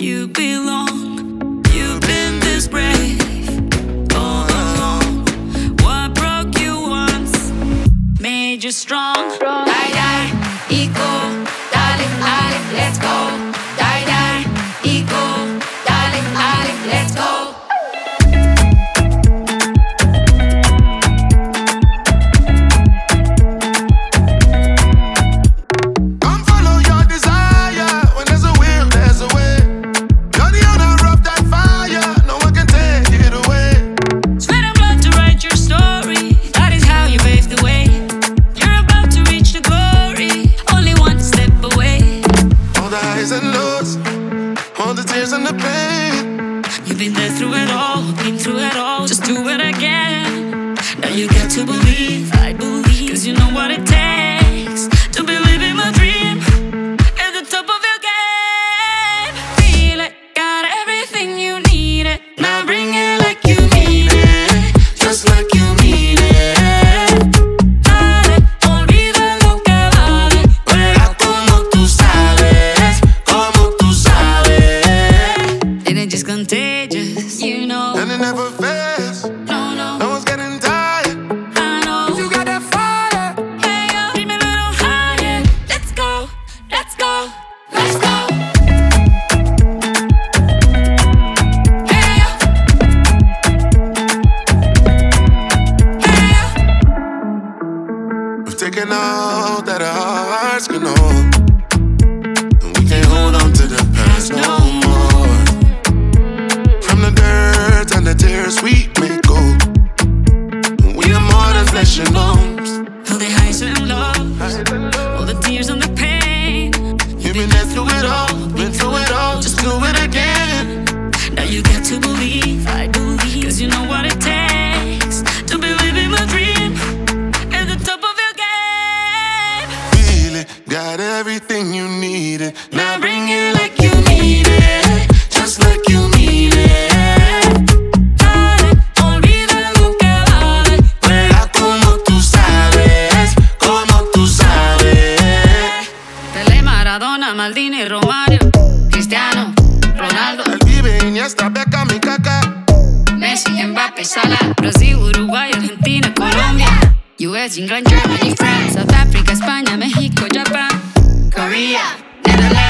you belong. You've been this brave all along. What broke you once made you strong. Die, die, ego, dale, dale, let's go. Die, die, ego, dale, dale, let's go. Come follow your desire. When there's a will, there's a way. You're the owner of that fire. No one can take it away. Sweat and blood to write your story. That is how you pave the way. You're about to reach the glory. Only one step away. All the highs and lows, all the tears and the pain. You've been there through it all, been through it all. Just do it again. Now you got to believe, I believe. Cause you know what it takes to believe in my dream. At the top of your game. Feel it, got everything you need it. Now bring it like you need it. Just like you need it. Dale, olvida lo que vale. Juega como tú sabes, como tú sabes. And it's just contagious, you know. And it never fails. No, no, No one's getting tired. I know. You got that fire. Hey, yo, keep me a little higher. Let's go, let's go, let's go. Hey, yo. Hey, yo. We've taken all that our hearts can hold, and we can't hold on to the past no more. From the dirt and the tears we make gold. We are more than flesh and bones. All the highs and lows, all the tears and the pain. You've been there through it all, been through it all. Just do it again. Now you got to believe, I believe. Cause you know what it takes to believe in my dream. At the top of your game. Feel it, got everything you needed. Now bring it like you need it. Just like you need it. Dale, olvida lo que vale. Juega como tú sabes, como tú sabes. Pelé, Maradona, Maldini, Romario, Cristiano, Ronaldo, El Vive, Iniesta, Beckham y Kaká. Messi, Mbappé, Salah, Brasil, Uruguay, Argentina, Colombia, US, England, Germany, France, South Africa, España, México, Japan, Korea, Netherlands.